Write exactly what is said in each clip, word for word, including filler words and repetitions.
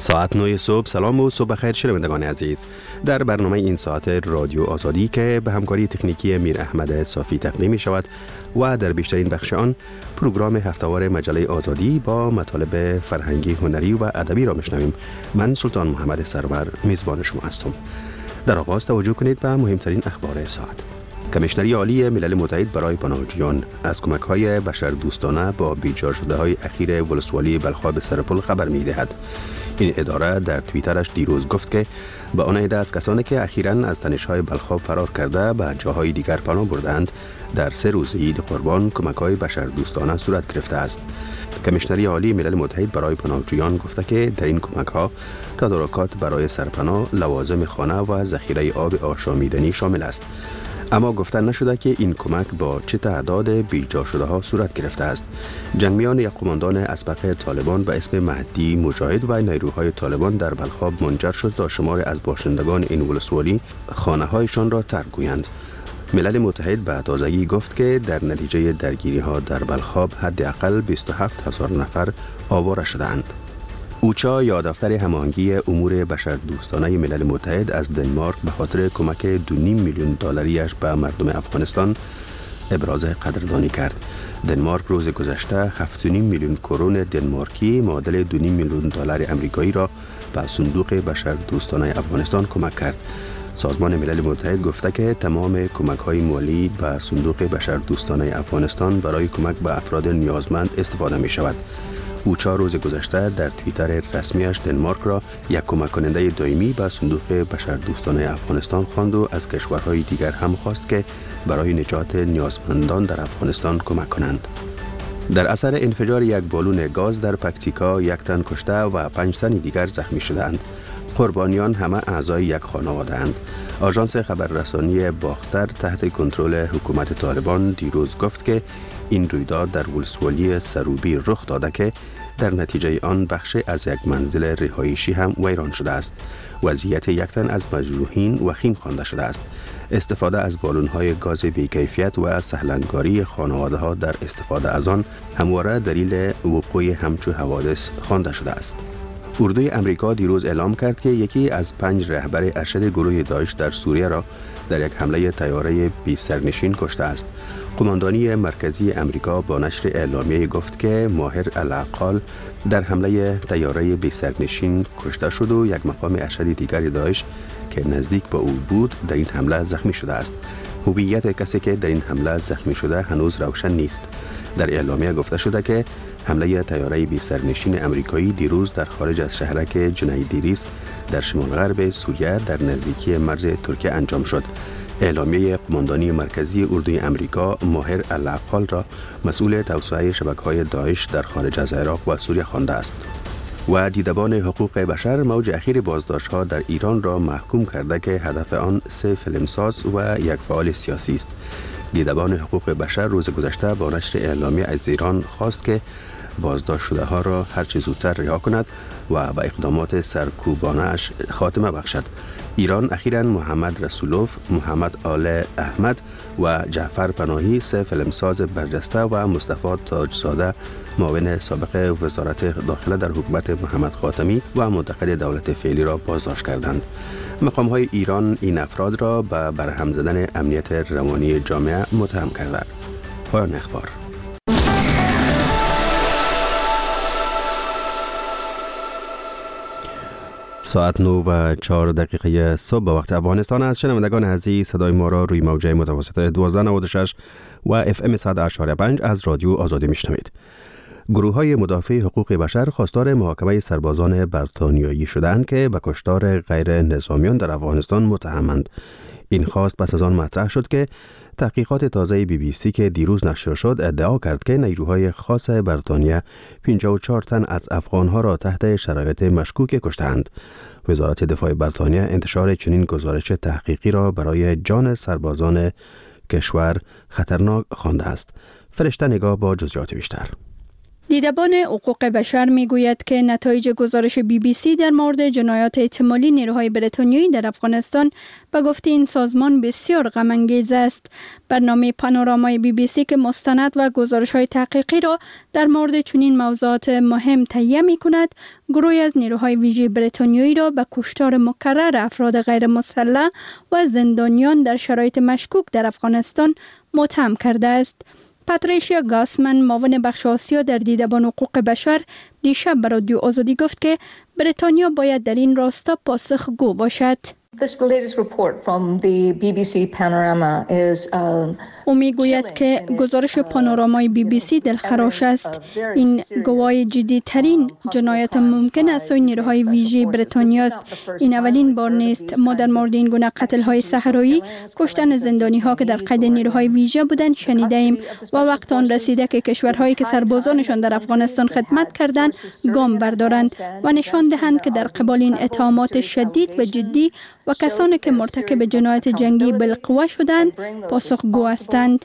ساعت نه صبح. سلام و صبح بخیر شنوندگان عزیز. در برنامه این ساعت رادیو آزادی که به همکاری تکنیکی میر احمد صافی تقدیم می شود و در بیشترین بخش آن پروگرام هفته‌وار مجله آزادی با مطالب فرهنگی، هنری و ادبی را میشنویم. من سلطان محمد سرور میزبان شما هستم. در آغاز توجه کنید به مهمترین اخبار ساعت. کمیشنری عالی ملل متحد برای پناهجویان از کمک‌های بشردوستانه با بیجا شده‌های اخیر ولسوالی بلخاب سرپل خبر می‌دهد. این اداره در توییترش دیروز گفت که به آن عده از کسانی که اخیراً از تنش‌های بلخاب فرار کرده به جاهای دیگر پناه بردند در سه روز عید قربان کمک‌های بشردوستانه صورت گرفته است. کمیشنری عالی ملل متحد برای پناهجویان گفته که در این کمک‌ها تدارکات برای سرپناه، لوازم خانه و ذخیره آب آشامیدنی شامل است. اما گفته نشده که این کمک با چه تعداد بیجا شده ها صورت گرفته است. جنگمیان یک قماندان اسبق طالبان به اسم مهدی مجاهد و نیروهای طالبان در بلخاب منجر شد تا شمار از باشندگان این ولسوالی خانه هایشان را ترک گویند. ملل متحد به تازگی گفت که در نتیجه درگیری ها در بلخاب حداقل بیست و هفت هزار نفر آواره شدند. اوچا یا دفتر هماهنگی امور بشردوستانه ملل متحد از دنمارک به خاطر کمک دو و نیم میلیون دلاریش به مردم افغانستان ابراز قدردانی کرد. دنمارک روز گذشته هفت و نیم میلیون کرون دنمارکی معادل دو و نیم میلیون دلار آمریکایی را به صندوق بشردوستانه افغانستان کمک کرد. سازمان ملل متحد گفته که تمام کمک‌های مالی به صندوق بشردوستانه افغانستان برای کمک به افراد نیازمند استفاده می‌شود. اوچا روز گذشته در توییتر رسمیش دنمارک را یک کمک کننده دائمی به صندوق بشردوستانه افغانستان خواند و از کشورهای دیگر هم خواست که برای نجات نیازمندان در افغانستان کمک کنند. در اثر انفجار یک بالون گاز در پکتیکا یک تن کشته و پنج تن دیگر زخمی شدند. قربانیان همه اعضای یک خانواده اند. آژانس خبررسانی باختر تحت کنترل حکومت طالبان دیروز گفت که این رویداد در ولسوالی سروبی رخ داده که در نتیجه آن بخش از یک منزل رهایشی هم ویران شده است. وضعیت یک تن از مجروحین وخیم خوانده شده است. استفاده از بالون‌های گاز بی‌کیفیت و سهلنگاری خانواده‌ها در استفاده از آن همواره دلیل وقوع همچو حوادث خوانده شده است. اردوی امریکا دیروز اعلام کرد که یکی از پنج رهبر ارشد گروه داعش در سوریه را در یک حمله طیاره بی سرنشین کشته است. قماندانی مرکزی امریکا با نشر اعلامیه گفت که ماهر الاقال در حمله طیاره بی سرنشین کشته شد و یک مقام ارشد دیگر داعش که نزدیک به او بود در این حمله زخمی شده است. هویت کسی که در این حمله زخمی شده هنوز روشن نیست. در اعلامیه گفته شده که حمله طیاره بی سرنشین امریکایی دیروز در خارج از شهرک جنیدریس در شمال غرب سوریه در نزدیکی مرز ترکیه انجام شد. اعلامیه قماندانی مرکزی اردوی امریکا ماهر الاقال را مسئول توسعه شبکه‌های داعش در خارج از عراق و سوریه خوانده است. و دیدبان حقوق بشر موج اخیر بازداشت‌ها در ایران را محکوم کرده که هدف آن سه فیلمساز و یک فعال سیاسی است. دیدبان حقوق بشر روز گذشته با نشر اعلامیه از ایران خواست که بازداشت شده ها را هر چه زودتر رها کند و به اقدامات سرکوبانه اش خاتمه بخشد. ایران اخیراً محمد رسولوف، محمد آل احمد و جعفر پناهی سه فیلمساز برجسته و مصطفی تاجزاده معاون سابق وزارت داخله در حکومت محمد خاتمی و منتقد دولت فعلی را بازداشت کردند. مقام‌های ایران این افراد را به برهم زدن امنیت روانی جامعه متهم کردند. پایان اخبار. ساعت نه و چهار دقیقه صبح به وقت افغانستان است. شنوندگان عزیز، صدای ما را روی موجه متوسط دوازده نود و شش و اف ام صد و هشت و پنج از رادیو آزادی میشنوید. گروه های مدافع حقوق بشر خواستار محاکمه سربازان بریتانیایی شدند که به کشتار غیر نظامیان در افغانستان متهمند. این خواست پس از آن مطرح شد که تحقیقات تازه بی بی سی که دیروز نشر شد ادعا کرد که نیروهای خاص بریتانیا پنجاه و چهار تن از افغانها را تحت شرایط مشکوک کشتند. وزارت دفاع بریتانیا انتشار چنین گزارش تحقیقی را برای جان دیدبان حقوق بشر میگوید که نتایج گزارش بی بی سی در مورد جنایات احتمالی نیروهای بریتانیایی در افغانستان به گفته این سازمان بسیار غم انگیز است. برنامه پانورامای بی بی سی که مستند و گزارش‌های تحقیقی را در مورد چنین موضوعات مهم تهیه می‌کند، گروهی از نیروهای ویژه بریتانیایی را به کشتار مکرر افراد غیر مسلح و زندانیان در شرایط مشکوک در افغانستان متهم کرده است. پاتریشیا گاسمن، معاون بخش آسیا در دیدبان حقوق بشر، دیشب به رادیو آزادی گفت که بریتانیا باید در این راستا پاسخگو باشد. This latest report from the بی بی سی Panorama is um, او میگوید که گزارش پانورامای بی بی سی دلخراش است. این گواهی جدی ترین جنایات ممکن از سوی نیروهای ویژه بریتانیا است. این اولین بار نیست. ما در مورد این گونه قتل های صحرایی، کشتن زندانی ها که در قید نیروهای ویژه بودند شنیده ایم و وقت آن رسیده که کشورهایی که سربازانشان در افغانستان خدمت کردند گام بردارند و نشان دهند که در قبال این اتهامات شدید و جدی و کسانی که مرتکب جنایت جنگی بالقوه شدند پاسخگو هستند.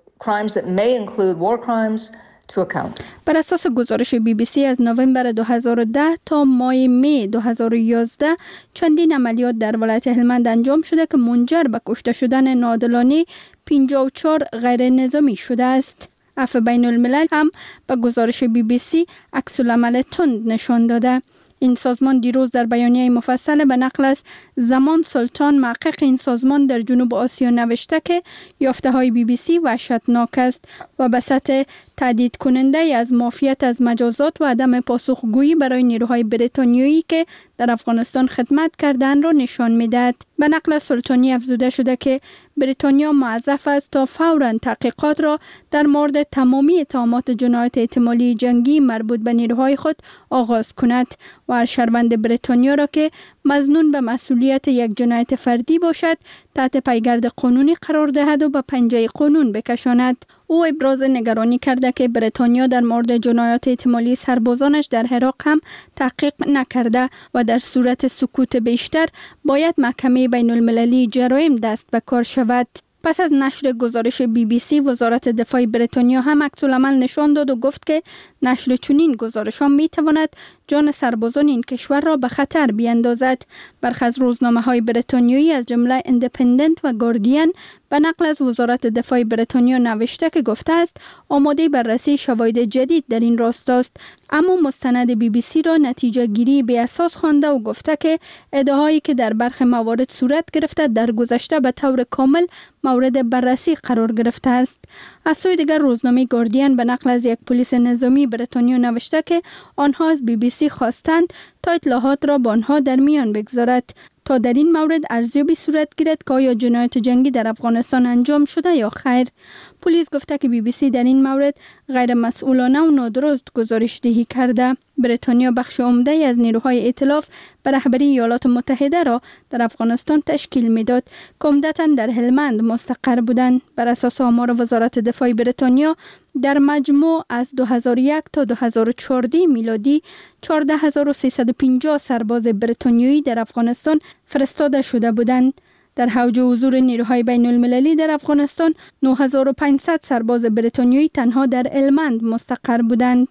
بر اساس گزارش بی بی سی از نوامبر دو هزار و ده تا ماه می دو هزار و یازده چندین عملیات در ولایت هلمند انجام شده که منجر به کشته شدن ناعادلانه پنجاه و چهار غیر نظامی شده است. عفو بین الملل هم به گزارش بی بی سی عکس العمل تند نشان داده. این سازمان دیروز در بیانیه مفصل به نقل از زمان سلطان، محقق این سازمان در جنوب آسیا، نوشته که یافته های بی بی سی وحشتناک است و به سطح تهدید کننده از معافیت از مجازات و عدم پاسخگویی برای نیروهای بریتانیایی که در افغانستان خدمت کردند را نشان می‌دهد. به نقل سلطانی افزوده شده که بریتانیا موظف است تا فوراً تحقیقات را در مورد تمامی اتهامات جنایت احتمالی جنگی مربوط به نیروهای خود آغاز کند و هر شهروند بریتانیا را که مظنون به مسئولیت یک جنایت فردی باشد تحت پیگرد قانونی قرار دهد و به پنجه قانون بکشاند. او ابراز نگرانی کرده که بریتانیا در مورد جنایات احتمالی سربازانش در عراق هم تحقیق نکرده و در صورت سکوت بیشتر باید محکمه بین المللی جرایم دست به کار شود. پس از نشر گزارش بی بی سی، وزارت دفاع بریتانیا هم عکس‌العمل نشان داد و گفت که نشر چنین گزارش‌ها می‌تواند جان سربازان این کشور را به خطر بیاندازد. برخی از روزنامه‌های بریتانیایی از جمله ایندیپندنت و گاردین به نقل از وزارت دفاع بریتانیا نوشته که گفته است آماده بررسی شواهد جدید در این راستاست، اما مستند بی بی سی را نتیجه گیری بی اساس خوانده و گفته که ادعاهایی که در برخی موارد صورت گرفته در گذشته به طور کامل مورد بررسی قرار گرفته است. از سوی دیگر روزنامه گاردین به نقل از یک پلیس نظامی بریتانیا نوشته که آنها از بی بی سی خواستند تا اطلاعات را با آنها در میان بگذارد تا در این مورد ارزیابی صورت گیرد که آیا جنایت جنگی در افغانستان انجام شده یا خیر. پلیس گفته که بی بی سی در این مورد غیر مسئولانه و نادرست گزارش دهی کرده. بریتانیا بخش عمده از نیروهای ائتلاف به رهبری ایالات متحده را در افغانستان تشکیل میداد که عمدتاً در هلمند مستقر بودند. بر اساس آمار وزارت دفاع بریتانیا در مجموع از دو هزار و یک تا دو هزار و چهارده میلادی چهارده هزار و سیصد و پنجاه سرباز بریتانیایی در افغانستان فرستاده شده بودند. در حوض حضور نیروهای بین المللی در افغانستان نه هزار و پانصد سرباز بریتانیایی تنها در هلمند مستقر بودند.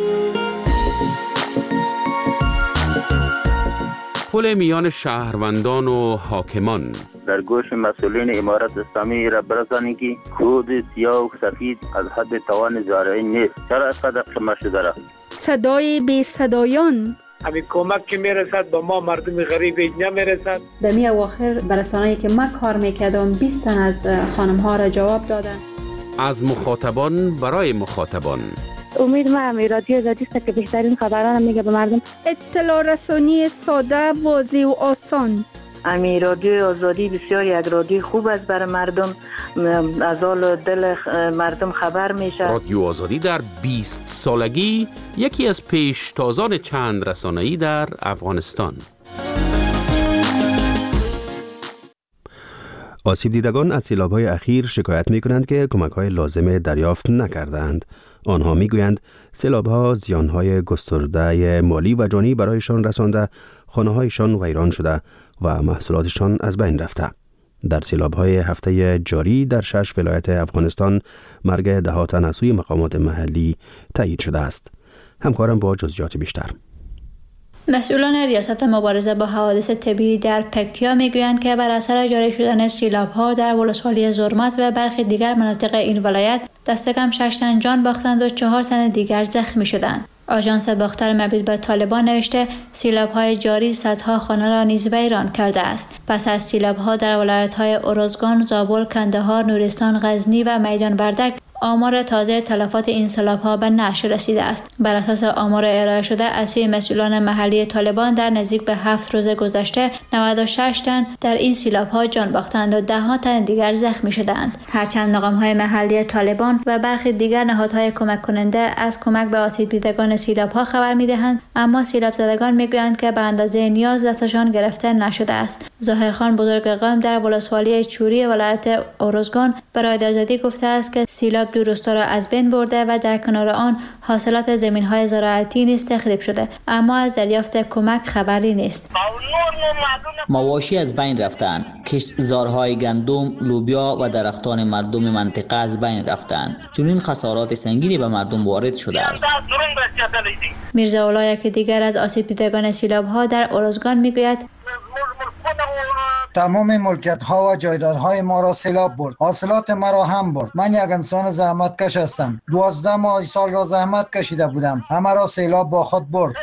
پل میان شهروندان و حاکمان در گوش مسئولین امارت اسلامی را برسانید که کود سیاه و سفید از حد توان زارعی نیست. چرا اینقدر قمه شده را؟ صدای بی صدایان همین کمک که میرسد به ما مردم غریب اینجا میرسد. در می اواخر برسانه‌ای که من کار میکردم بیست تن از خانم ها را جواب دادن. از مخاطبان برای مخاطبان. امید ما هم رادیو آزادی است که بهترین خبران میگه به مردم. اطلاع رسانی ساده، واضح و آسان. امی رادیو آزادی بسیار یک رادیو خوب است برای مردم، از حال دل مردم خبر میشه. رادیو آزادی در بیست سالگی یکی از پیشتازان چند رسانه‌ای در افغانستان. آسیب دیدگان از سیلاب‌های اخیر شکایت می‌کنند که کمک‌های لازم دریافت نکردند. آنها می‌گویند سیلاب‌ها زیان‌های گسترده مالی و جانی برایشان رسانده، خانه‌هایشان ویران شده و محصولاتشان از بین رفته. در سیلاب‌های هفته جاری در شش ولایت افغانستان مرگ ده ها تن از سوی مقامات محلی تایید شده است. همکارم با جزئیات بیشتر. مسئولان ریاست مبارزه با حوادث طبیعی در پکتیا میگویند که بر اثر جاری شدن سیلاب‌ها در ولسوالی زرمت و برخی دیگر مناطق این ولایت دست کم شش تن جان باختند و چهار تن دیگر زخمی شدند. آژانس باختر مربوط به طالبان نوشته سیلاب‌های جاری صدها خانه را نیز ویران کرده است. پس از سیلاب‌ها در ولایت‌های اروزگان، زابل، کندهار، نورستان، غزنی و میدان وردک آمار تازه تلفات این سیلاب‌ها به نشر رسیده است. بر اساس آمار ارائه شده از سوی مسئولان محلی طالبان در نزدیک به هفت روز گذشته نود و شش تن در این سیلاب‌ها جان باختند و ده ها تن دیگر زخمی شدند. هرچند مقام‌های محلی طالبان و برخی دیگر نهادهای کمک کننده از کمک به آسیب دیدگان سیلاب‌ها خبر می‌دهند، اما سیلاب زدگان می‌گویند که به اندازه نیاز دستشان گرفته نشده است. ظاهرخان بزرگ قوم در ولسوالی چوری ولایت اروزگان برای آزادی گفته است که سیلاب دو روستا را از بین برده و در کنار آن حاصلات زمین‌های زراعتی نیز تخریب شده، اما از دریافت کمک خبری نیست. مواشی از بین رفتند، کشتزارهای گندم، لوبیا و درختان مردم منطقه از بین رفتند. چنین خسارات سنگینی به مردم وارد شده است. میرزا اولا یکی دیگر از آسیب دیدگان سیلاب‌ها در اروزگان میگوید تمام ملکیت ها و جایداد های ما را سیلاب برد. حاصلات مرا هم برد. من یک انسان زحمت کش هستم. دوازده ماه سال را زحمت کشیده بودم. همه را سیلاب با خود برد.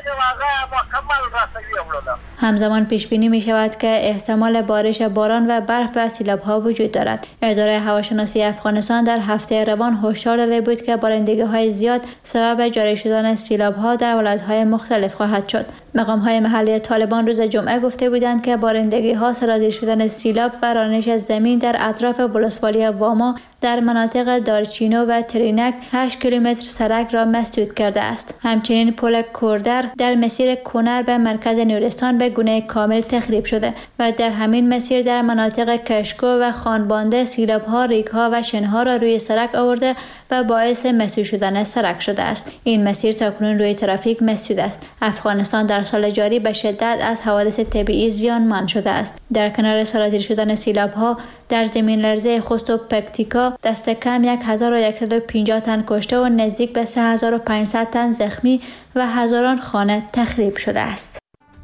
همزمان پیش بینی می شود که احتمال بارش باران و برف و سیلاب ها وجود دارد. اداره هواشناسی افغانستان در هفته روان هشدار داده بود که بارندگی های زیاد سبب جاری شدن سیلاب ها در ولایت های مختلف خواهد شد. مقام های محلی طالبان روز جمعه گفته بودند که بارندگی ها سرازیر شدن سیلاب و رانش زمین در اطراف ولسوالی واما در مناطق دارچینو و ترینک هشت کیلومتر سرک را مسدود کرده است. همچنین پل کوردر در مسیر کنر به مرکز نورستان به گونه کامل تخریب شده و در همین مسیر در مناطق کشکو و خانبانده سیلاب‌ها، ریگ‌ها و شنها را روی سرک آورده و باعث مسدود شدن سرک شده است. این مسیر تاکنون روی ترافیک مسدود است. افغانستان در سال جاری به شدت از حوادث طبیعی زیانمند شده است. در کنار سرازیر شدن سیلاب‌ها در زمین لرزه خوست و پکتیکا دست کم هزار و صد و پنجاه تن کشته و نزدیک به سه هزار و پانصد تن زخمی و هزاران خانه تخریب شده است.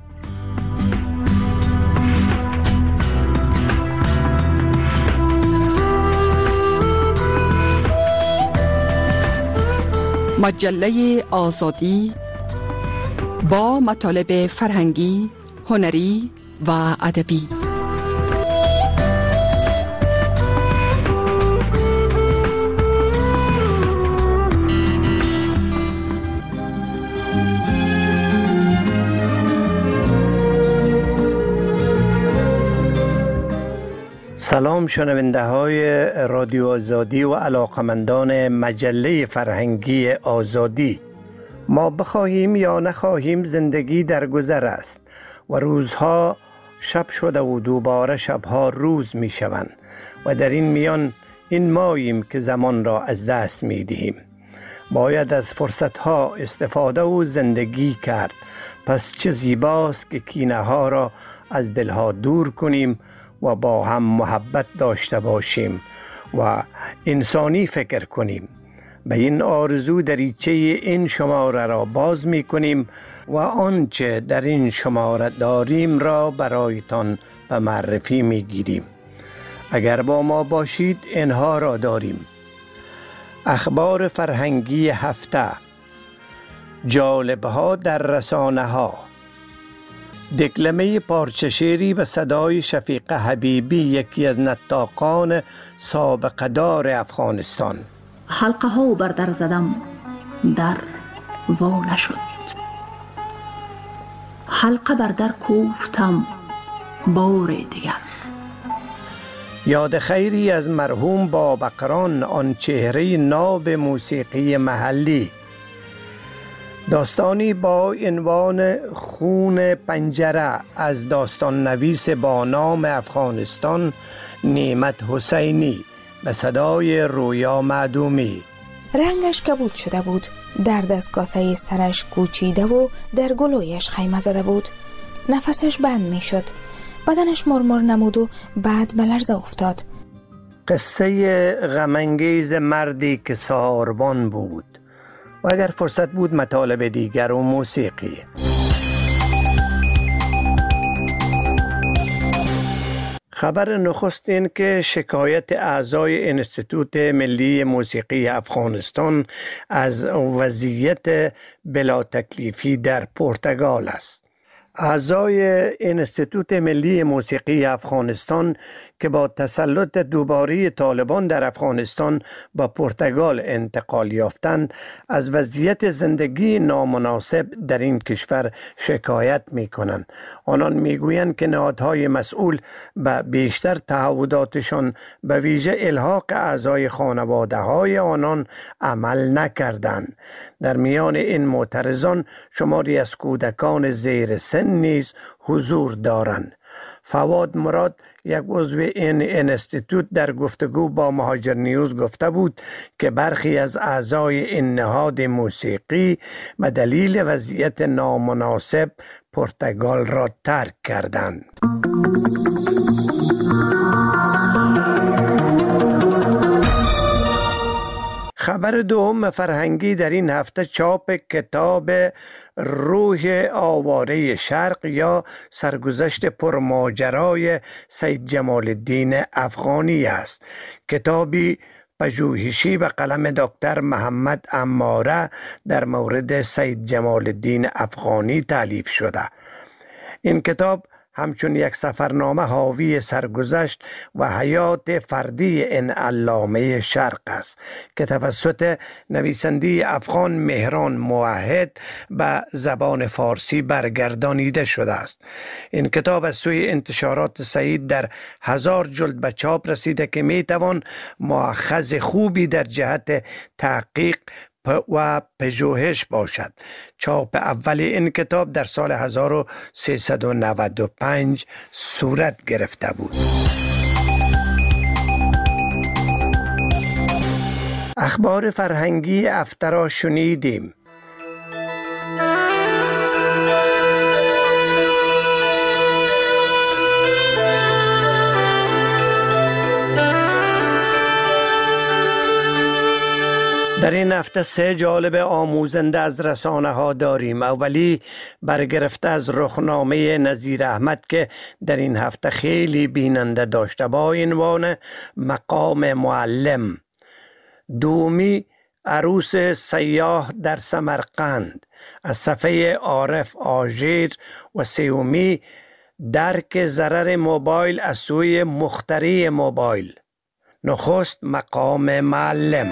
مجله آزادی با مطالب فرهنگی، هنری و ادبی. سلام شنونده های رادیو آزادی و علاقمندان مجله فرهنگی آزادی. ما بخواهیم یا نخواهیم زندگی در گذر است و روزها شب شده و دوباره شبها روز می شوند و در این میان این ماییم که زمان را از دست می دهیم. باید از فرصتها استفاده و زندگی کرد. پس چه زیباست که کینه ها را از دلها دور کنیم و با هم محبت داشته باشیم و انسانی فکر کنیم. به این آرزو دریچه این شماره را باز می کنیم و آنچه در این شماره داریم را برایتان به معرفی می گیریم. اگر با ما باشید اینها را داریم: اخبار فرهنگی هفته، جالبها در رسانه ها، دکلمه پارچه شعری به صدای شفیق حبیبی، یکی از نطاقان سابقه دار افغانستان. حلقه ها بر در زدم، در وا نشد. حلقه بر در کوفتم بار دیگر. یاد خیری از مرحوم بابقران، آن چهره ناب موسیقی محلی. داستانی با عنوان خون پنجره از داستان نویس با نام افغانستان نعمت حسینی به صدای رویا معدومی. رنگش کبود شده بود، در دستگاسه سرش کوچیده و در گلویش خیمه زده بود. نفسش بند می شد، بدنش مرمر نمود و بعد به لرزه افتاد. قصه غمانگیز مردی که سهاربان بود. و اگر فرصت بود مطالب دیگر و موسیقی. خبر نخست این که شکایت اعضای انستیتوت ملی موسیقی افغانستان از وضعیت بلا تکلیفی در پرتغال است. اعضای انستیتوت ملی موسیقی افغانستان که با تسلط دوباره طالبان در افغانستان با پرتغال انتقال یافتند از وضعیت زندگی نامناسب در این کشور شکایت می کنند. آنان می گویند که نهادهای مسئول به بیشتر تعهداتشان به ویژه الحاق اعضای خانواده های آنان عمل نکردند. در میان این معترضان شماری از کودکان زیر سن نیز حضور دارند. فواد مراد یک عضو این انستیتوت در گفتگو با مهاجر نیوز گفته بود که برخی از اعضای این نهاد موسیقی به دلیل وضعیت نامناسب پرتغال را ترک کردند. خبر دوم فرهنگی در این هفته چاپ کتاب روح آواره شرق یا سرگذشت پرماجرای سید جمال الدین افغانی است. کتابی پژوهشی به قلم دکتر محمد عماره در مورد سید جمال الدین افغانی تالیف شده. این کتاب همچون یک سفرنامه حاوی سرگذشت و حیات فردی این علامه شرق است که توسط نویسنده افغان مهران موحد به زبان فارسی برگردانیده شده است. این کتاب از سوی انتشارات سعید در هزار جلد به چاپ رسیده که می توان مؤخذ خوبی در جهت تحقیق و پژوهش باشد. چاپ اول این کتاب در سال هزار و سیصد و نود و پنج صورت گرفته بود. اخبار فرهنگی هفته را شنیدیم. در این هفته سه جالب آموزنده از رسانه ها داریم. اولی برگرفته از رخنامه نظیر احمد که در این هفته خیلی بیننده داشته با عنوان مقام معلم. دومی عروس سیاه در سمرقند از صفحه عارف آژیر و سومی درک ضرر موبایل از سوی مخترع موبایل. نخست مقام معلم.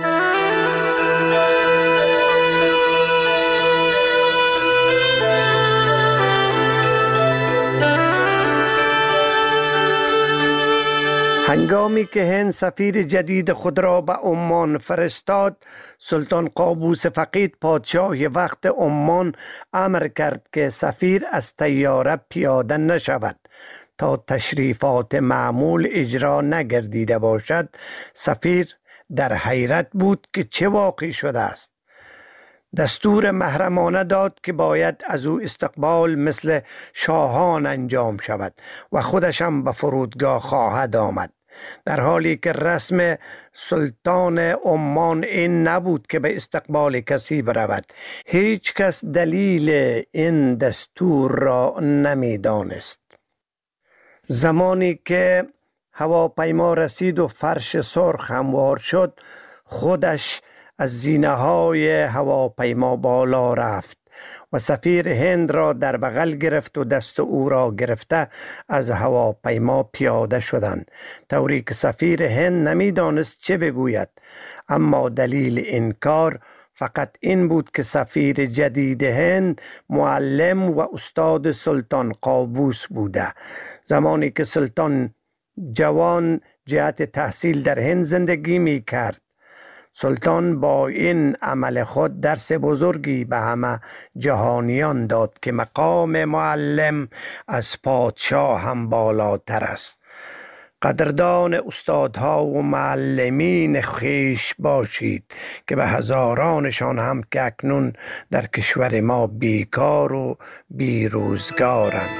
هنگامی که هند سفیر جدید خود را به عمان فرستاد، سلطان قابوس فقید پادشاه وقت عمان امر کرد که سفیر از طیاره پیاده نشود تا تشریفات معمول اجرا نگردیده باشد. سفیر در حیرت بود که چه واقع شده است. دستور محرمانه داد که باید از او استقبال مثل شاهان انجام شود و خودش هم به فرودگاه خواهد آمد. در حالی که رسم سلطان عمان این نبود که به استقبال کسی برود. هیچ کس دلیل این دستور را نمی دانست. زمانی که هواپیما رسید و فرش سرخ هموار شد، خودش از زینه های هواپیما بالا رفت و سفیر هند را در بغل گرفت و دست او را گرفته از هواپیما پیاده شدند، طوری که سفیر هند نمی دانست چه بگوید. اما دلیل این کار فقط این بود که سفیر جدید هند معلم و استاد سلطان قابوس بوده. زمانی که سلطان جوان جهت تحصیل در هند زندگی می کرد، سلطان با این عمل خود درس بزرگی به همه جهانیان داد که مقام معلم از پادشاه هم بالاتر است. قدردان استادها و معلمین خویش باشید که به هزارانشان هم که اکنون در کشور ما بیکار و بیروزگارند.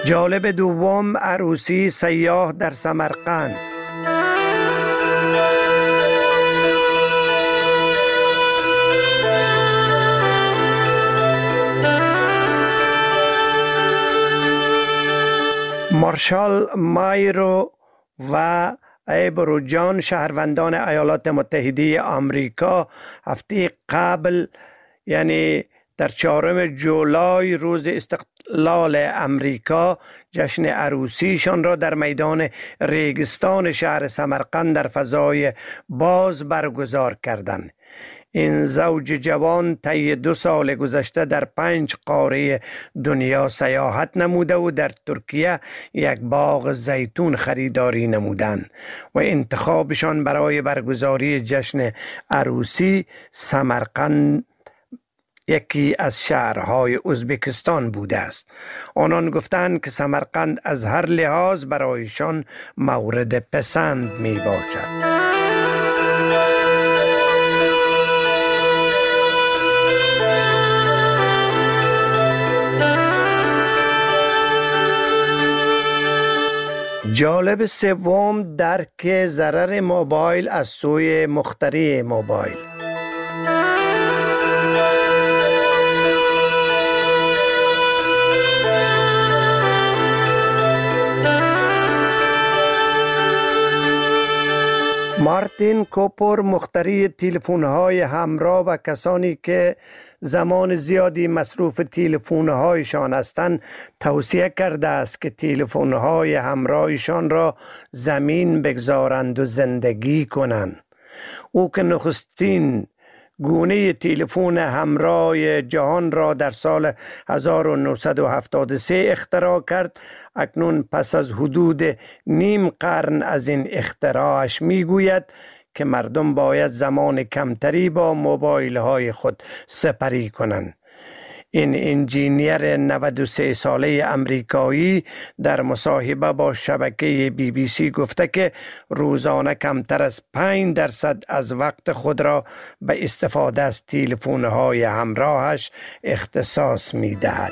جالب دوم، عروسی سیاه در سمرقند. مارشال مایرو و ایبرو جان، شهروندان ایالات متحده آمریکا، هفته قبل یعنی در چهارم جولای روز استقلال امریکا جشن عروسیشان را در میدان ریگستان شهر سمرقند در فضای باز برگزار کردند. این زوج جوان طی دو سال گذشته در پنج قاره دنیا سیاحت نموده و در ترکیه یک باغ زیتون خریداری نمودند و انتخابشان برای برگزاری جشن عروسی سمرقند یکی از شهرهای ازبکستان بوده است. آنان گفتند که سمرقند از هر لحاظ برایشان مورد پسند می باشد. جالب سوم، درک ضرر موبایل از سوی مخترع موبایل. مارتین کوپر، مخترع تلفن‌های همراه و کسانی که زمان زیادی مصروف تلفن‌هایشان هستند، توصیه کرده است که تلفن‌های همراهشان را زمین بگذارند و زندگی کنند. او که نخستین گونه تلفن همراه جهان را در سال هزار و نهصد و هفتاد و سه اختراع کرد، اکنون پس از حدود نیم قرن از این اختراعش میگوید که مردم باید زمان کمتری با موبایل های خود سپری کنند. این انجینیر نود و سه ساله امریکایی در مصاحبه با شبکه بی بی سی گفته که روزانه کمتر از پنج درصد از وقت خود را به استفاده از تلفن‌های همراهش اختصاص می‌دهد.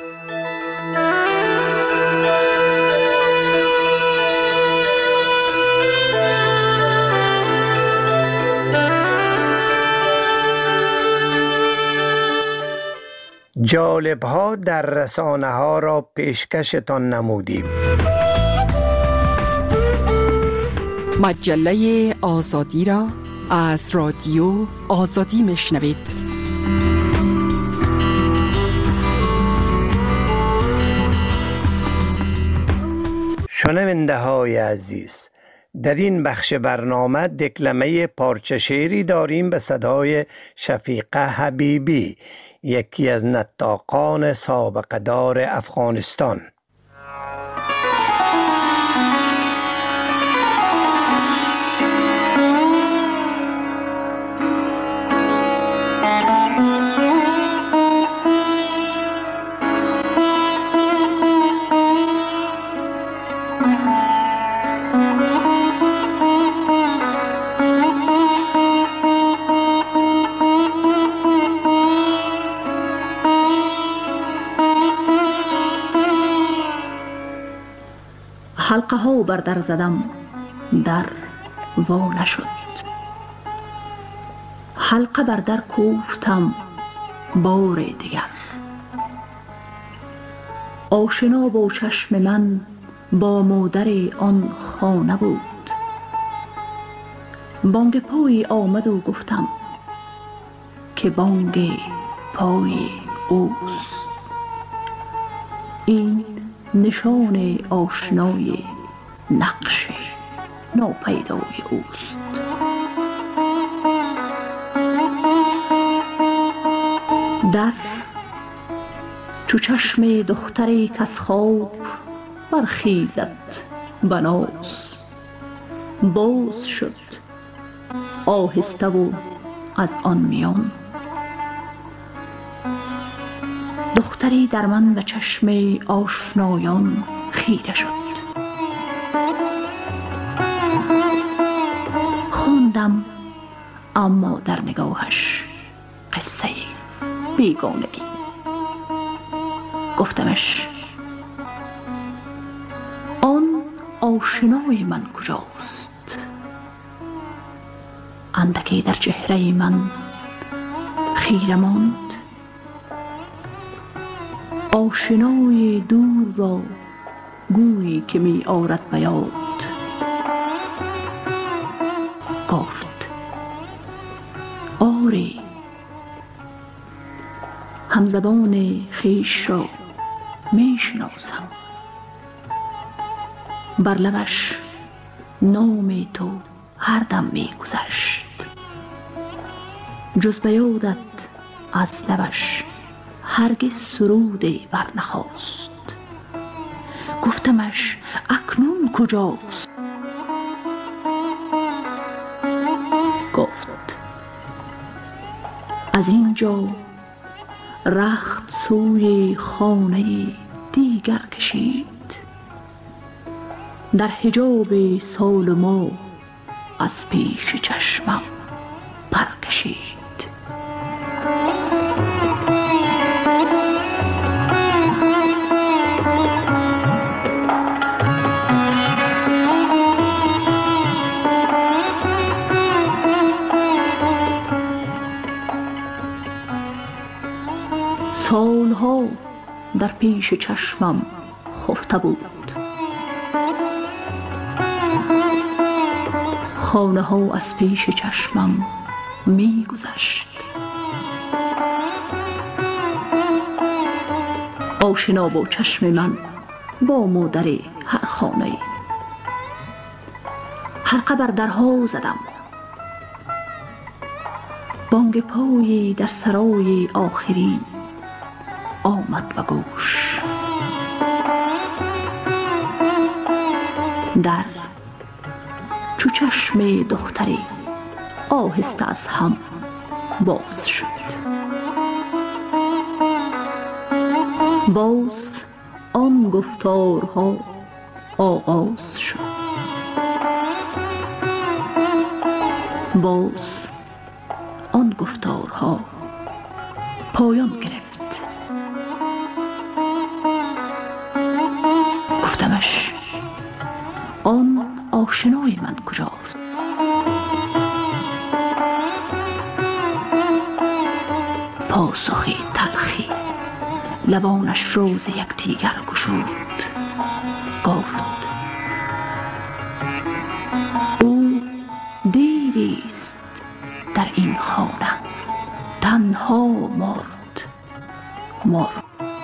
جالب ها در رسانه ها را پیشکشتان نمودیم. مجله آزادی را از رادیو آزادی میشنوید. شنونده های عزیز، در این بخش برنامه دکلمه پارچه شعری داریم به صدای شفیقه حبیبی، یکی از نطاقان سابقه دار افغانستان. حلقه ها بر در زدم، در وا نشد. حلقه بر در کوفتم بار دیگر. آشنا با چشم من با مادر آن خانه بود. بانگ پای آمد و گفتم که بانگ پای اوست. این نشان آشنای نقش ناپیدای اوست. در چو چشم دختری کز خواب برخیزد بناز، باز شد آهسته و از آن میان. دختری در من و چشم آشنایان خیره شد. خواندم اما در نگاهش قصه بیگانگی. گفتمش آشنای من کجاست؟ اندکی در چهره من خیره ماند. آشنای دور را گویی که می آرد به یاد. گفت آری، همزبان خویش را می شناسم. بر لبش نام تو هر دم می گذشت. جز به یادت از لبش هرگز سرودی بر نخاست. گفتمش اکنون کجاست؟ گفت از اینجا رخت سوی خانه دیگر کشید. در حجاب سال ما از پیش چشمم پر کشید. سالها در پیش چشمم خفته بود. خانه ها از پیش چشمم می گذشت. آشنا با چشم من با مادر هر خانه. حلقه بر درها زدم. بانگ پای در سرای آخری آمد به گوش. در چو چشم دختری آهسته از هم باز شد. باز آن گفتارها آغاز شد. باز آن گفتارها پایان گرفت. گفتمش آن آشنای من کجاست؟ پاسخی تلخی لبانش روز یکدیگر گشود. گفت او دیریست در این خانه تنها مرد مرد.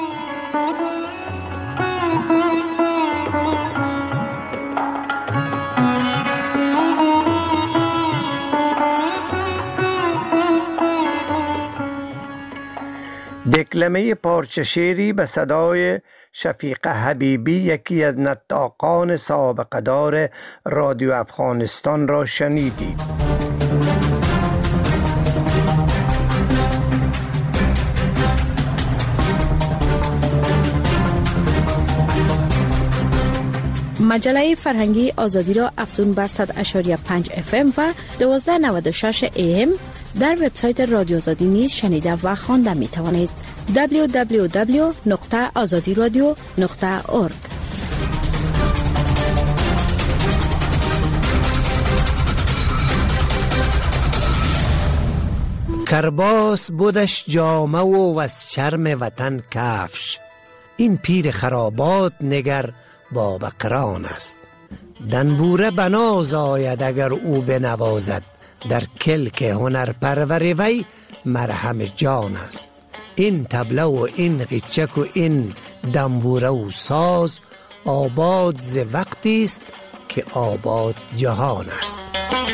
دکلمه پارچه شعری به صدای شفیق حبیبی، یکی از نطاقان سابقه دار رادیو افغانستان را شنیدید. مجله فرهنگی آزادی را افزون بر صد اشاری پنج اف ام و دوازده نود و شش ای ام در وبسایت رادیو آزادی نیز شنیده و خوانده می توانید. دبلیو دبلیو دبلیو نقطه آزادی رادیو نقطه اورگ. کرباس بودش جامه و از چرم وطن کفش. این پیر خرابات نگر با بقران است. دنبوره بناز آید اگر او بنوازد. در کلک هنر پرور وی مرهم جان است. این طبله و این غیچک و این دنبوره و ساز آباد ز وقتی است که آباد جهان است.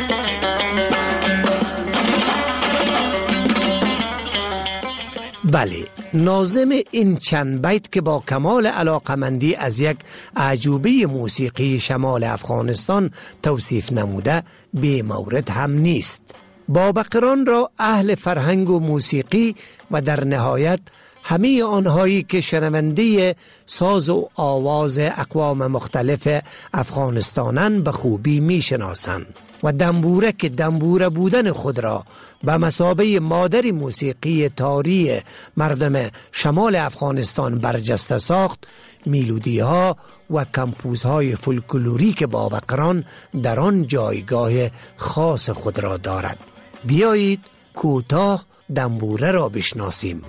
بله، ناظم این چند بیت که با کمال علاقمندی از یک اعجوبه موسیقی شمال افغانستان توصیف نموده بی مورد هم نیست. بابقران را اهل فرهنگ و موسیقی و در نهایت همه آنهایی که شنونده ساز و آواز اقوام مختلف افغانستانن به خوبی می شناسند. و دنبوره که دنبوره بودن خود را به مثابه مادر موسیقی تاری مردم شمال افغانستان برجسته ساخت، میلودی ها و کمپوز های فولکلوریک بابقران در آن جایگاه خاص خود را دارد. بیایید کوتاه دنبوره را بشناسیم.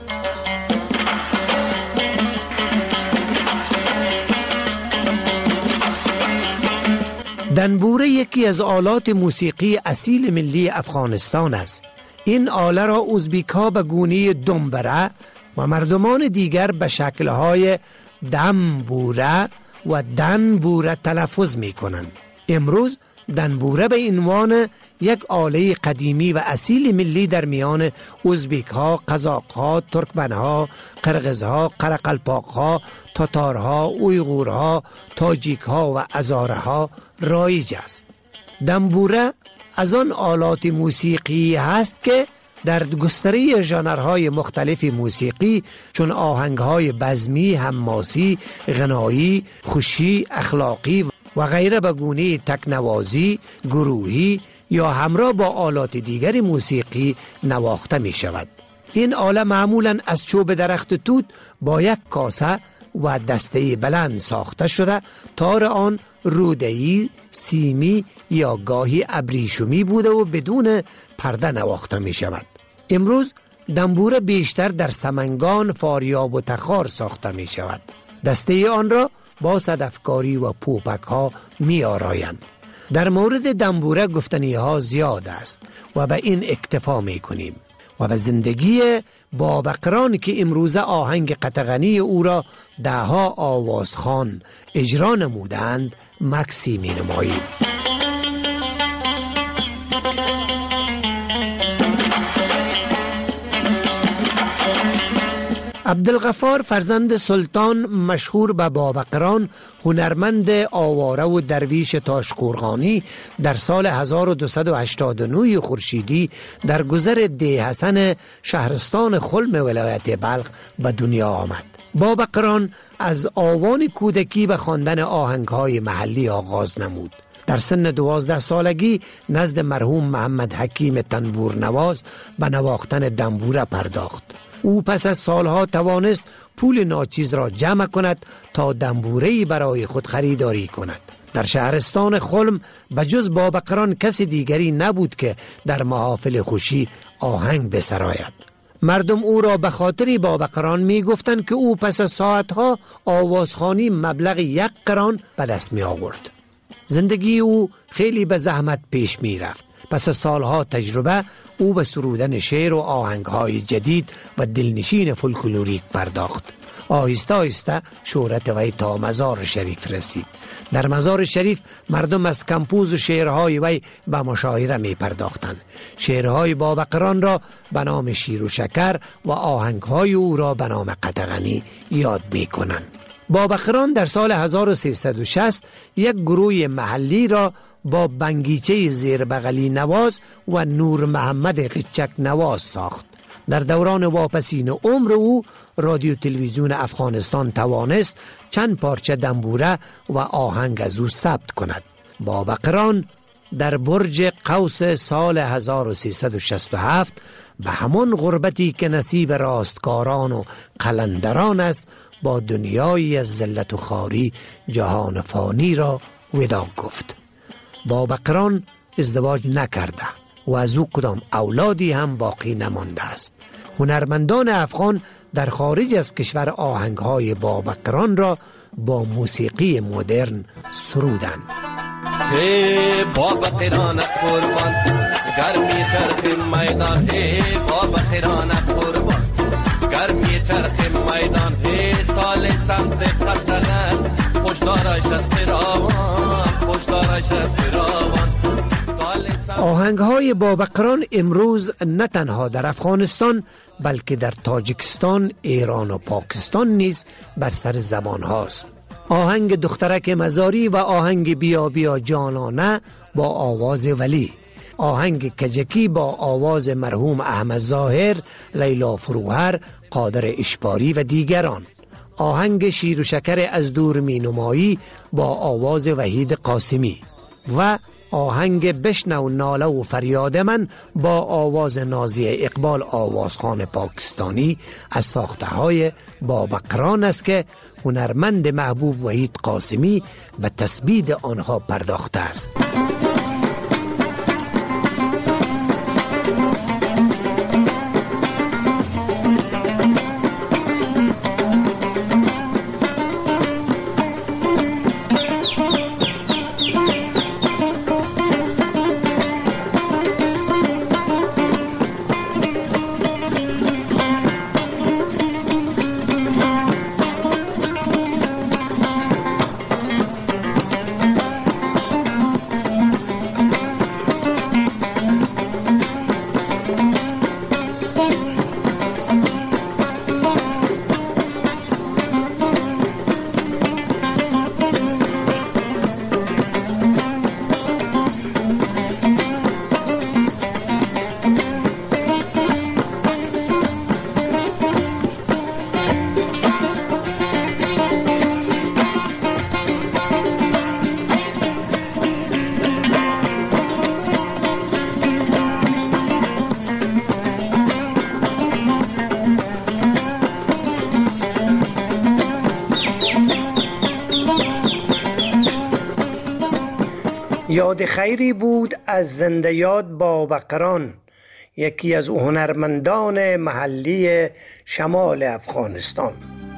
دنبوره یکی از آلات موسیقی اصیل ملی افغانستان است. این آله را ازبیک ها به گونه دنبره و مردمان دیگر به شکل‌های دنبوره و دنبوره تلفظ می کنند. امروز دنبوره به عنوان یک آله قدیمی و اصیل ملی در میان ازبیک ها، قزاق ها، ترکمن ها، قرغز ها، قرقلپاق ها، تاتار ها، اویغور ها، تاجیک ها و ازاره ها رایج است. دنبوره از آن آلات موسیقی هست که در گستره ژانرهای مختلف موسیقی چون آهنگهای بزمی، حماسی، غنایی، خوشی، اخلاقی و غیره به گونه تکنوازی، گروهی یا همراه با آلات دیگر موسیقی نواخته می شود. این آله معمولاً از چوب درخت توت با یک کاسه و دسته بلند ساخته شده، تار آن روده‌ای، سیمی یا گاهی ابریشمی بوده و بدون پرده نواخته می شود. امروز دنبوره بیشتر در سمنگان، فاریاب و تخار ساخته می شود. دسته آن را با صدفکاری و پوپک ها می آرایند. در مورد دنبوره گفتنی ها زیاد است و به این اکتفا می کنیم و به زندگی بابقران که امروزه آهنگ قطغنی او را ده ها آوازخوان اجرا نمودند مکسی می نماییم. عبدالغفار فرزند سلطان مشهور به بابقران، هنرمند آواره و درویش تاشقرغانی در سال هزار و دویست و هشتاد و نه خورشیدی در گذر ده حسن شهرستان خلم ولایت بلخ به دنیا آمد. بابقران از آوان کودکی به خواندن آهنگهای محلی آغاز نمود. در سن دوازده سالگی نزد مرحوم محمد حکیم تنبور نواز به نواختن دنبوره پرداخت. او پس از سالها توانست پول ناچیز را جمع کند تا دنبوره‌ای برای خود خریداری کند. در شهرستان خلم بجز بابقران کسی دیگری نبود که در محافل خوشی آهنگ بسراید. مردم او را به خاطر بابقران می گفتند که او پس از ساعتها آوازخوانی مبلغ یک قران به دست می آورد. زندگی او خیلی به زحمت پیش می رفت. پس از سالها تجربه او به سرودن شعر و آهنگهای جدید و دلنشین فولکلوریک پرداخت. آهسته آهسته شهرت وی تا مزار شریف رسید. در مزار شریف مردم از کمپوز و شعرهای وی به مشاعره می پرداختند. شعرهای بابقران را به نام شیر و شکر و آهنگهای او را به نام قطغنی یاد می کنند. بابقران در سال هزار و سیصد و شصت یک گروه محلی را با بنگیچه زیربغلی نواز و نور محمد قچک نواز ساخت. در دوران واپسین عمر او رادیو تلویزیون افغانستان توانست چند پارچه دنبوره و آهنگ از او ثبت کند. بابقران در برج قوس سال هزار و سیصد و شصت و هفت به همان غربتی که نصیب راستکاران و قلندران است با دنیایی از ذلت و خواری جهان فانی را وداع گفت. بابقران ازدواج نکرده و از او کدام اولادی هم باقی نمانده است. هنرمندان افغان در خارج از کشور آهنگهای بابقران را با موسیقی مدرن سرودند. هی بابقران قربان گرمی چرخ میدان، هی بابقران قربان گرمی چرخ میدان، هی تال سمت قطغن خوشدارش از فراوان، خوشدارش از فراوان. آهنگهای بابقران امروز نه تنها در افغانستان بلکه در تاجیکستان، ایران و پاکستان نیز بر سر زبان هاست. آهنگ دخترک مزاری و آهنگ بیا بیا جانانه با آواز ولی، آهنگ کجکی با آواز مرحوم احمد ظاهر، لیلا فروهر، قادر اشباری و دیگران، آهنگ شیر و شکر از دور می نمایی با آواز وحید قاسمی و آهنگ بشنو ناله و فریاد من با آواز نازی اقبال آوازخوان پاکستانی از ساخته های بابقران است که هنرمند محبوب وحید قاسمی به تثبیت آنها پرداخته است. یاد خیری بود از زنده یاد بابقران، یکی از هنرمندان محلی شمال افغانستان.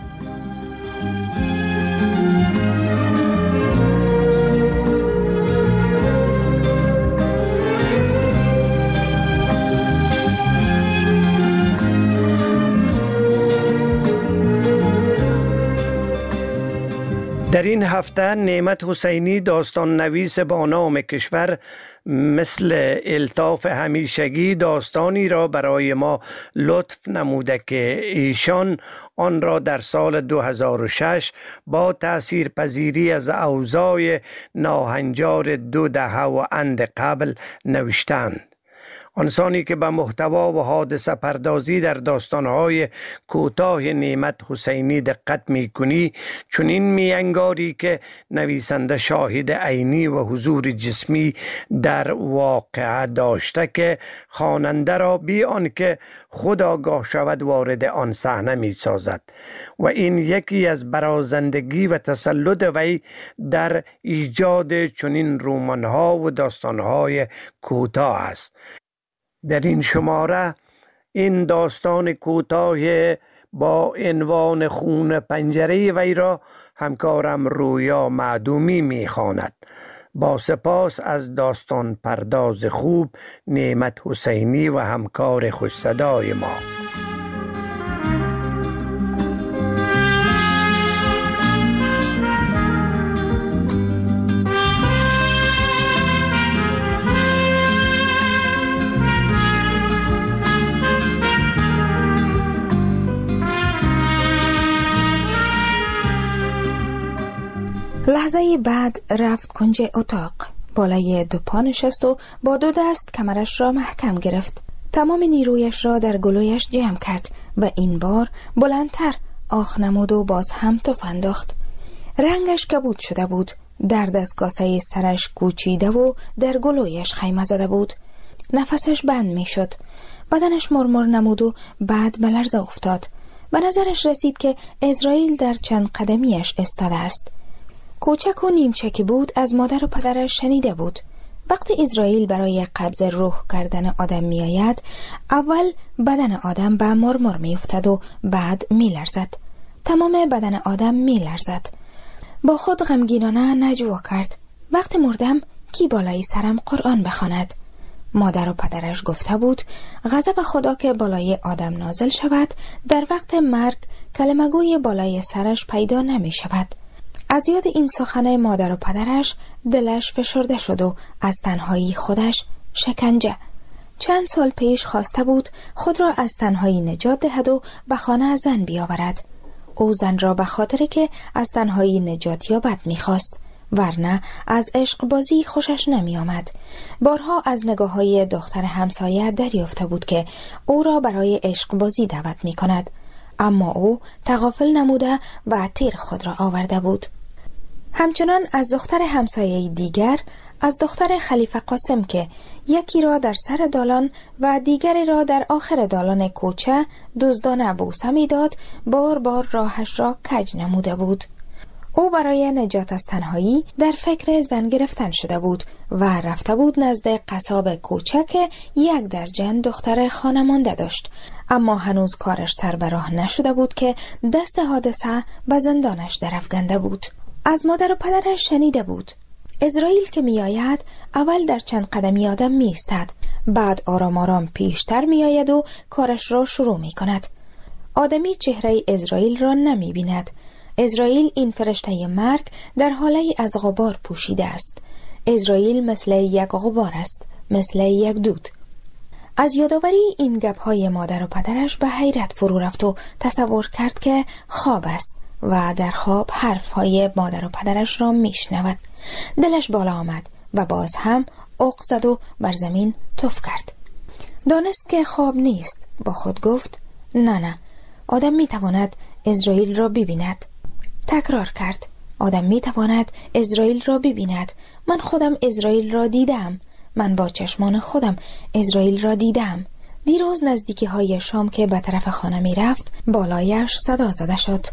در این هفته نعمت حسینی داستان نویس با نام کشور مثل الطاف همیشگی داستانی را برای ما لطف نموده که ایشان آن را در سال دو هزار و شش با تأثیر پذیری از اوضاع ناهنجار دو دهه و اند قبل نوشتند. آنسانی که به محتوا و حادثه پردازی در داستانهای کوتاه نعمت حسینی دقت می کنی، چنین می انگاری که نویسنده شاهد عینی و حضور جسمی در واقعه داشته که خواننده را بی آنکه خود آگاه شود وارد آن صحنه می سازد و این یکی از برازندگی و تسلط وی در ایجاد چنین رمان‌ها و داستانهای کوتاه است. در این شماره این داستان کوتاه با عنوان خون پنجره وی را همکارم رویا معدومی می‌خواند. با سپاس از داستان پرداز خوب نعمت حسینی و همکار خوش صدای ما. لحظه بعد رفت کنج اتاق، بالای دو پا نشست و با دو دست کمرش را محکم گرفت. تمام نیرویش را در گلویش جمع کرد و این بار بلندتر آخ نمود و باز هم تف انداخت. رنگش کبود شده بود، درد از کاسه سرش کوچیده و در گلویش خیمه زده بود. نفسش بند می شد، بدنش مرمر نمود و بعد به لرزه افتاد. به نظرش رسید که اسرائیل در چند قدمیش استاده است. کوچک و نیمچه که بود از مادر و پدرش شنیده بود. وقتی اسرائیل برای قبض روح کردن آدم می آید، اول بدن آدم به مرمر می افتد و بعد می لرزد. تمام بدن آدم می لرزد. با خود غمگینانه نجوا کرد. وقتی مردم کی بالای سرم قرآن بخواند؟ مادر و پدرش گفته بود غضب خدا که بالای آدم نازل شود، در وقت مرگ کلمگوی بالای سرش پیدا نمی شود. از یاد این سخن مادر و پدرش دلش فشرده شد و از تنهایی خودش شکنجه. چند سال پیش خواسته بود خود را از تنهایی نجات دهد و به خانه زن بیاورد. او زن را به خاطر که از تنهایی نجات یابد می‌خواست، ورنه از عشق بازی خوشش نمی آمد. بارها از نگاه های دختر همسایه دریافته بود که او را برای عشق بازی دعوت می کند، اما او تغافل نموده و تیر خود را آورده بود. همچنان از دختر همسایه دیگر، از دختر خلیفه قاسم که یکی را در سر دالان و دیگری را در آخر دالان کوچه دزدانه بوسه می‌داد، بار بار راهش را کج نموده بود. او برای نجات از تنهایی در فکر زن گرفتن شده بود و رفته بود نزد قصاب کوچه که یک درجن دختر خانمانده داشت، اما هنوز کارش سر به راه نشده بود که دست حادثه به زندانش درافکنده بود. از مادر و پدرش شنیده بود اسرائیل که می آید اول در چند قدمی آدم می ایستد، بعد آرام آرام پیشتر می آید و کارش را شروع می کند. آدمی چهره اسرائیل را نمی بیند. اسرائیل این فرشته مرگ در حاله از غبار پوشیده است. اسرائیل مثل یک غبار است، مثل یک دود. از یادآوری این گپ‌های مادر و پدرش به حیرت فرو رفت و تصور کرد که خواب است و در خواب حرف‌های مادر و پدرش را میشنود. دلش بالا آمد و باز هم اوق زد و بر زمین تف کرد. دانست که خواب نیست. با خود گفت نه نه، آدم میتواند اسرائیل را ببیند. تکرار کرد آدم میتواند اسرائیل را ببیند. من خودم اسرائیل را دیدم. من با چشمان خودم اسرائیل را دیدم. دیروز نزدیکی های شام که به طرف خانه می رفت بالایش صدا زده شد.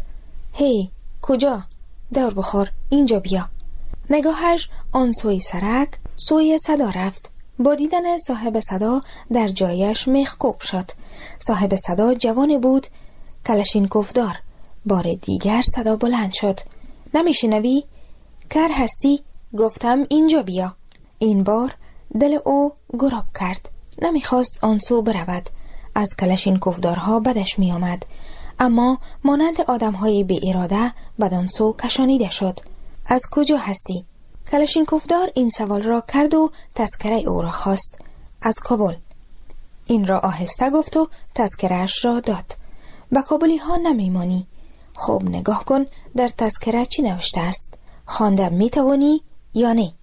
هی کجا؟ دور بخور، اینجا بیا. نگاهش آن سوی سرک سوی صدا رفت. با دیدن صاحب صدا در جایش میخکوب شد. صاحب صدا جوانی بود، کلاشینکوف دار. بار دیگر صدا بلند شد. نمیشنوی؟ کر هستی؟ گفتم اینجا بیا. این بار دل او گراب کرد. نمیخواست آن سو برود. از کلاشینکوفدارها بدش می آمد، اما مانند آدم‌های بی اراده بدان سو کشانیده شد. از کجا هستی؟ کلاشینکوفدار این سوال را کرد و تذکره او را خواست. از کابل. این را آهسته گفت و تذکره‌اش را داد. به کابلی ها نمیمانی. خب نگاه کن در تذکره چی نوشته است. خوانده میتوانی یا نه؟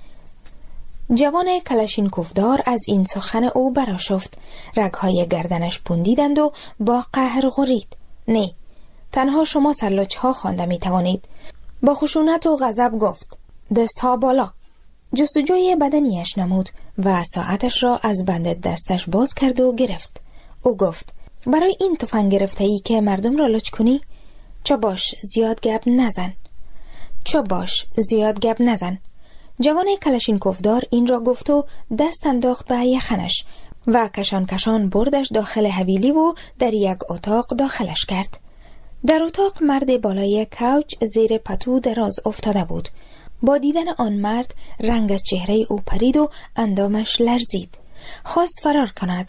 جوان کلاشینکوفدار از این سخن او برآشفت. رگهای گردنش پوندیدند و با قهر غرید. نه، تنها شما سرلوچ ها خوانده می توانید. با خشونت و غضب گفت دست ها بالا. جستجوی بدنیش نمود و ساعتش را از بند دستش باز کرد و گرفت. او گفت برای این تفنگ گرفته ای که مردم را لچ کنی؟ چا باش زیاد گپ نزن. چا باش زیاد گپ نزن. جوان کلاشینکوفدار این را گفت و دست انداخت به یخنش و کشان کشان بردش داخل حویلی و در یک اتاق داخلش کرد. در اتاق مرد بالای کوچ زیر پتو دراز افتاده بود. با دیدن آن مرد رنگ از چهره او پرید و اندامش لرزید. خواست فرار کند.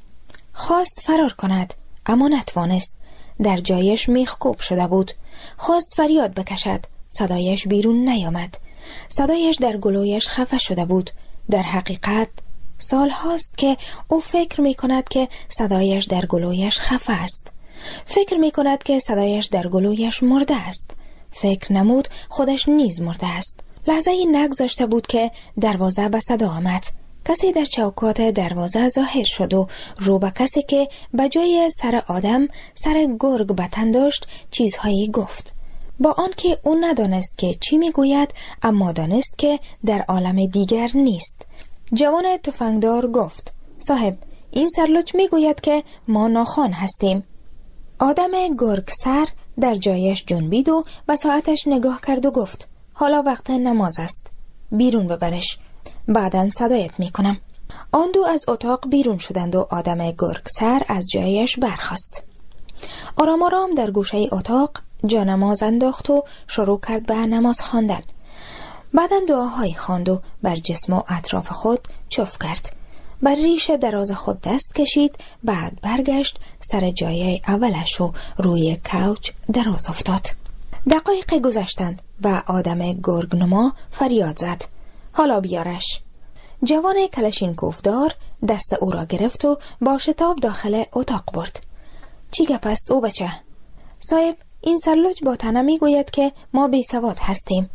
خواست فرار کند اما نتوانست. در جایش میخکوب شده بود. خواست فریاد بکشد. صدایش بیرون نیامد. صدایش در گلویش خفه شده بود. در حقیقت سال هاست که او فکر می کند که صدایش در گلویش خفه است. فکر می کند که صدایش در گلویش مرده است. فکر نمود خودش نیز مرده است. لحظه ای نگذاشته بود که دروازه به صدا آمد. کسی در چوکات دروازه ظاهر شد و رو به کسی که به جای سر آدم سر گرگ به تن داشت چیزهایی گفت. با آنکه او ندانست که چی میگوید، اما دانست که در عالم دیگر نیست. جوان تفنگدار گفت صاحب، این سرلوچ میگوید که ما ناخوان هستیم. آدم گرگ سر در جایش جنبید و به ساعتش نگاه کرد و گفت حالا وقت نماز است، بیرون ببرش، بعداً صدایت میکنم. آن دو از اتاق بیرون شدند و آدم گرگ سر از جایش برخاست. آرام آرام در گوشه اتاق جا نماز انداخت و شروع کرد به نماز خواندن. بعداً دعاهای خواند و بر جسم و اطراف خود چف کرد. بر ریش دراز خود دست کشید. بعد برگشت سر جای اولش و روی کوچ دراز افتاد. دقایق گذشتند و آدم گرگنما فریاد زد حالا بیارش. جوان کلاشینکوفدار دست او را گرفت و با شتاب داخل اتاق برد. چی گپ است او بچه؟ صاحب، این سرلوچ با تنه می گوید که ما بی سواد هستیم.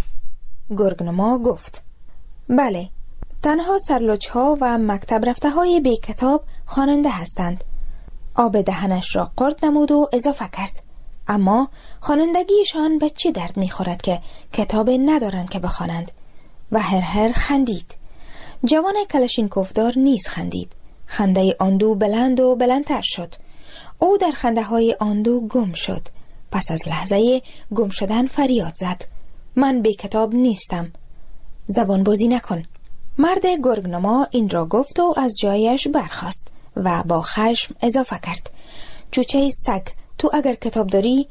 گرگنما گفت بله، تنها سرلوچ ها و مکتب رفته های بی کتاب خواننده هستند. آب دهنش را قرد نمود و اضافه کرد اما خوانندگیشان به چه درد می‌خورد که کتاب ندارند که بخوانند؟ و هر هر خندید. جوان کلاشینکوفدار نیز خندید. خنده آن دو بلند و بلندتر شد. او در خنده های آن دو گم شد. پس از لحظه گم شدن فریاد زد: من بی کتاب نیستم. زبان بازی نکن. مرد گرگنما این را گفت و از جایش برخاست و با خشم اضافه کرد: چوچه سگ، تو اگر کتاب داری